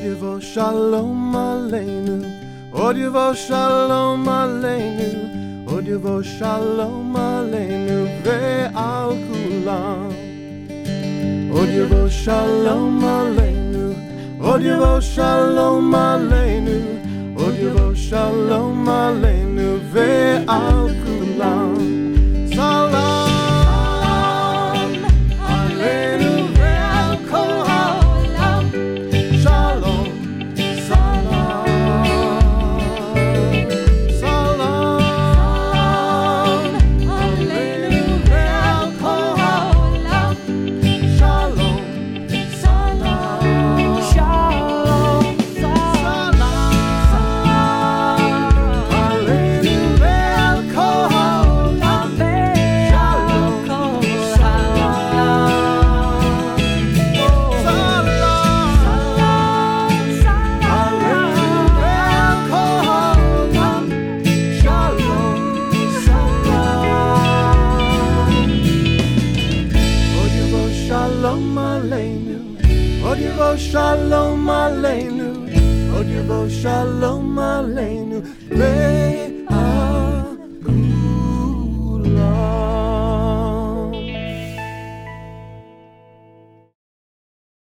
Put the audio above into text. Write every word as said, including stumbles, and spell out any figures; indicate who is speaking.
Speaker 1: Odivo Shalom Aleinu, Odivo Shalom Aleinu, Odivo Shalom Aleinu ve'al kulam. Odivo Shalom Aleinu, Odivo Shalom Aleinu, Odivo Shalom Aleinu ve'al kulam. Salam. Odivo Shalom Aleinu, Odivo Shalom Aleinu,